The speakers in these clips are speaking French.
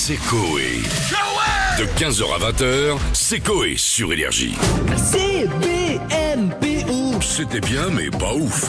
c'est Coé. De 15h à 20h, c'est Coé sur Énergie. CBMPO. C'était bien, mais pas ouf.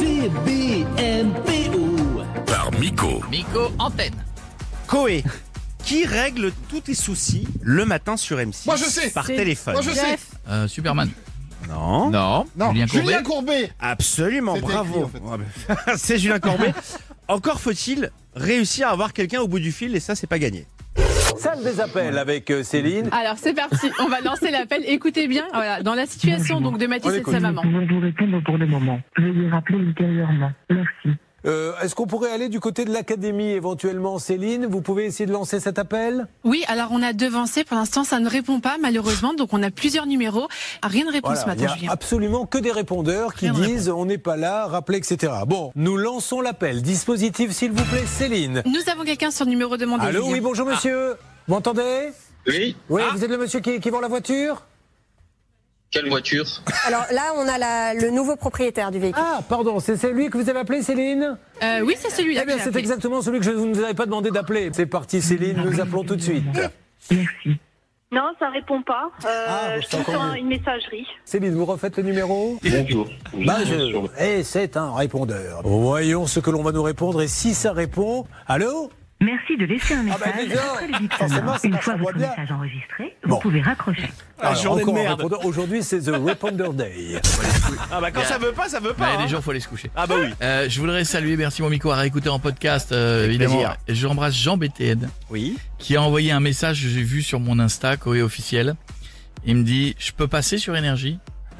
CBMPO. Par Miko. Miko Antenne. Coé, qui règle tous tes soucis le matin sur M6? Moi, je sais. Par téléphone. Moi je sais. Superman. Non. Non. Julien Courbet. Julien Courbet. Absolument, C'était bravo. écrit, Ouais, mais- C'est Julien Courbet. Encore faut-il réussir à avoir quelqu'un au bout du fil et ça, c'est pas gagné. Salle des appels avec Céline. Alors c'est parti, on va lancer l'appel. Écoutez bien, voilà, dans la situation donc de Mathis et de sa maman. Nous pouvons vous répondre pour le moment. Veuillez rappeler ultérieurement. Merci. Est-ce qu'on pourrait aller du côté de l'académie éventuellement, Céline? Vous pouvez essayer de lancer cet appel? Oui, alors on a devancé, pour l'instant ça ne répond pas malheureusement, donc on a plusieurs numéros. Rien de réponse ce Voilà, il matin, n'y a Julien. absolument que des répondeurs qui Rien de disent on n'est pas là, rappelez, etc. Bon, nous lançons l'appel. Dispositif, s'il vous plaît, Céline. Nous avons quelqu'un sur le numéro demandé. Allô, Julien. oui, bonjour monsieur. Vous m'entendez? Oui, Oui, vous êtes le monsieur qui vend la voiture? quelle voiture? Alors là, on a le nouveau propriétaire du véhicule. Ah, pardon, c'est lui que vous avez appelé, Céline? Oui, c'est celui-là. Eh bien, que j'ai c'est appelé. exactement celui que je ne vous avais pas demandé d'appeler. C'est parti, Céline, nous appelons tout de suite. Merci. Non, ça répond pas. c'est je suis encore sur mieux. une messagerie. Céline, vous refaites le numéro? Bonjour. Et c'est un répondeur. Voyons ce que l'on va nous répondre et si ça répond. Allô? Merci de laisser un message bah déjà, après le bip forcément, sonore. ça Une marche fois en voix votre bien. message enregistré, Bon. vous pouvez raccrocher. Alors, journée de encore un merde. répondeur. Aujourd'hui, c'est The Répondeur Day. Ah bah quand ça veut pas, ça veut Bah, pas. il y a hein. des jours, faut aller se coucher. Ah bah oui. Je voudrais saluer, merci mon Miko, à réécouter en podcast, évidemment. plaisir. Et je embrasse Jean BTN, Oui. qui a envoyé un message que j'ai vu sur mon Insta, Coé officiel. Il me dit, je peux passer sur Énergie?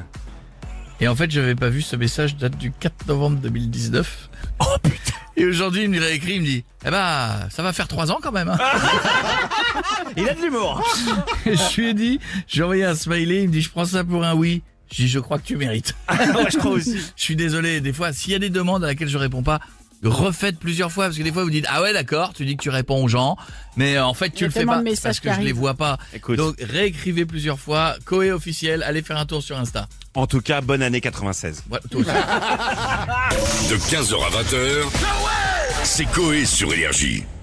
Et en fait, j'avais pas vu ce message, date du 4 novembre 2019. Oh putain! Et aujourd'hui, il me réécrit, il me dit, eh ben, ça va faire 3 ans quand même, hein. Il a de l'humour. Je lui ai dit, j'ai envoyé un smiley, il me dit, je prends ça pour un oui. Je dis, je crois que tu mérites. Ouais, je crois aussi. Je suis désolé, des fois, s'il y a des demandes à laquelle je réponds pas, refaites plusieurs fois, parce que des fois vous dites, ah ouais d'accord, tu dis que tu réponds aux gens, mais en fait tu Il y a le fais tellement pas, de messages parce que qui je les arrivent. vois pas. Écoute. Donc réécrivez plusieurs fois, Coé officiel, allez faire un tour sur Insta. En tout cas, bonne année 96. Voilà, toi aussi. De 15h à 20h, c'est Coé sur Énergie.